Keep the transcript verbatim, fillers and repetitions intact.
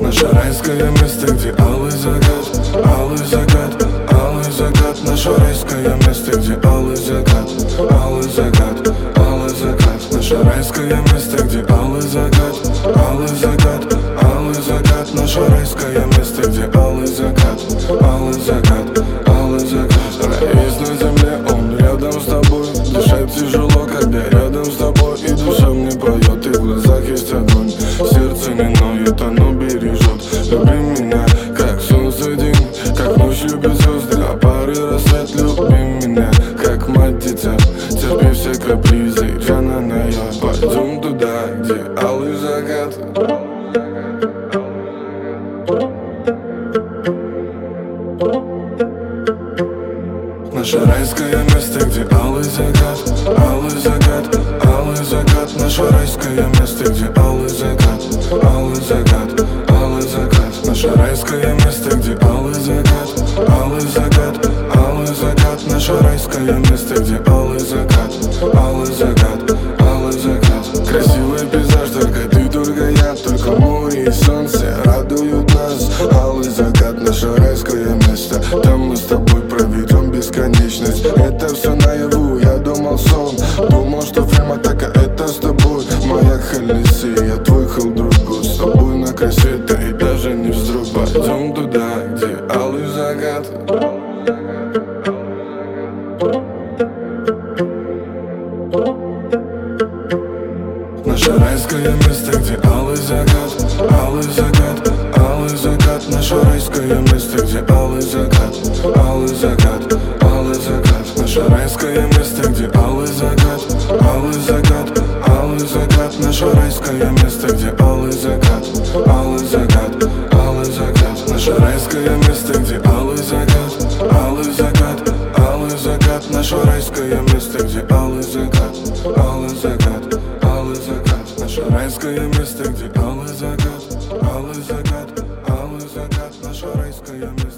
Наше райское место, где алый закат, алый закат, алый закат. Наше райское место, где алый закат, алый закат, алый закат. Наше райское место, где алый закат, алый закат, алый закат. Наше райское место, где алый закат, алый закат, алый закат. Рай есть на земле, он рядом с тобой. Дышать тяжело, когда рядом с тобой. И душа мне поет, и в глазах есть огонь. Сердце не ноет, оно бережет. Люби меня, как солнце день, как ночь любит звезды, а пары рассвет. Люби меня, как мать дитя, терпи все капризы, Джана Ная. Пойдем туда, где алый закат. Наше райское место, где алый закат, алый закат, алый закат. Наше райское место, где алый закат, алый закат, алый закат. Наше райское место, где алый закат, алый закат, алый закат. Наше райское место, где алый закат, алый закат, алый закат. Красивый пейзаж, только ты, только я, только море и солнце радуют нас. Алый закат, наше райское место, там мы с тобой проведем бесконечность. Это все наяву, я думал сон, думал, что фильм атака это с тобой. Моя Халиси, я твой халдругу, с тобой на кассете и даже не вздрог. Пойдем туда, где алый закат. Наше райское место, где алый закат, алый закат, алый закат. Наше райское место, где алый закат, алый закат, алый закат. Наше райское место, где алый закат, алый закат, алый закат. Наше райское место, где алый закат, алый закат, алый закат. Наше райское место, где алый закат, алый закат, алый закат. Наше райское место, где алый закат, алый закат, алый закат. Наше райское место, где алый закат, алый закат, алый закат. Наше райское место.